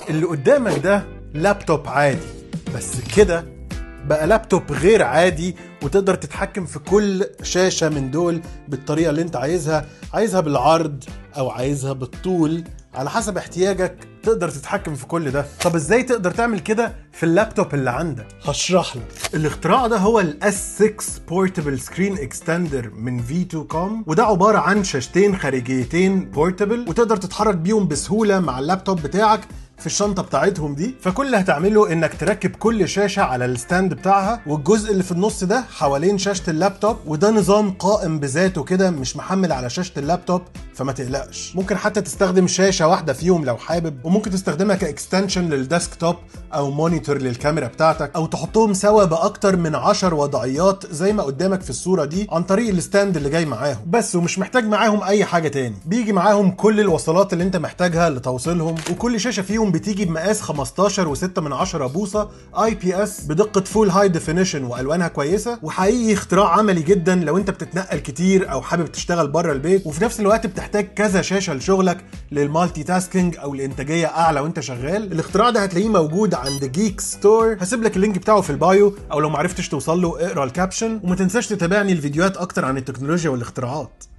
اللي قدامك ده لابتوب عادي، بس كده بقى لابتوب غير عادي، وتقدر تتحكم في كل شاشة من دول بالطريقة اللي انت عايزها بالعرض او عايزها بالطول على حسب احتياجك. تقدر تتحكم في كل ده. طب ازاي تقدر تعمل كده في اللابتوب اللي عندك؟ هشرح لك. الاختراع ده هو ال S6 Portable Screen Extender من V2Com، وده عبارة عن شاشتين خارجيتين بورتبل وتقدر تتحرك بيهم بسهولة مع اللابتوب بتاعك في الشنطة بتاعتهم دي. فكل اللي هتعمله انك تركب كل شاشة على الستاند بتاعها، والجزء اللي في النص ده حوالين شاشة اللابتوب، وده نظام قائم بذاته كده مش محمل على شاشة اللابتوب، فما تقلقش. ممكن حتى تستخدم شاشة واحدة فيهم لو حابب، وممكن تستخدمها كاكستنشن للديسكتوب او مونيتور للكاميرا بتاعتك، او تحطهم سوا باكتر من 10 وضعيات زي ما قدامك في الصورة دي عن طريق الستاند اللي جاي معاهم بس. ومش محتاج معاهم اي حاجة تاني، بيجي معاهم كل الوصلات اللي انت محتاجها لتوصيلهم، وكل شاشة فيهم بتيجي بمقاس 15.6 بوصة IPS بدقة فول هاي ديفينيشن والوانها كويسة. وحقيقي اختراع عملي جدا لو انت بتتنقل كتير او حابب تشتغل بره البيت، وفي نفس الوقت بتحتاج كذا شاشة لشغلك للمالتي تاسكينج او الانتاجية اعلى وانت شغال. الاختراع ده هتلاقيه موجود عند جيك ستور، هسيب لك اللينك بتاعه في البايو، او لو معرفتش توصل له اقرا الكابشن. وما تنساش تتابعني الفيديوهات اكتر عن التكنولوجيا والاختراعات.